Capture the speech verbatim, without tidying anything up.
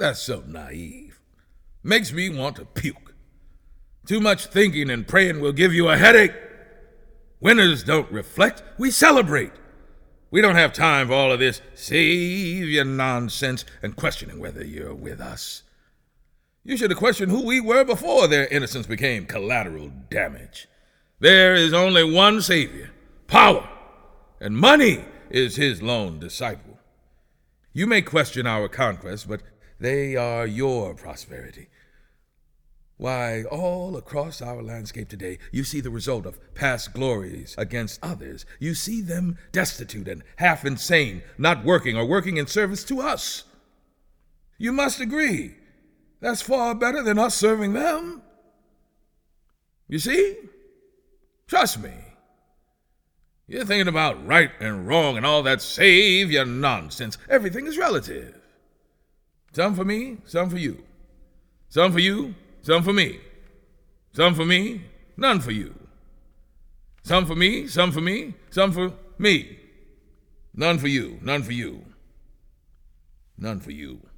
That's so naive. Makes me want to puke. Too much thinking and praying will give you a headache. Winners don't reflect, we celebrate. We don't have time for all of this savior nonsense and questioning whether you're with us. You should have questioned who we were before their innocence became collateral damage. There is only one savior, power, and money is his lone disciple. You may question our conquest, but they are your prosperity. Why, all across our landscape today, you see the result of past glories against others. You see them destitute and half insane, not working or working in service to us. You must agree, that's far better than us serving them. You see? Trust me. You're thinking about right and wrong and all that savior nonsense. Everything is relative. Some for me, some for you. Some for you, some for me. Some for me, none for you. Some for me, some for me, some for me. None for you, none for you. None for you.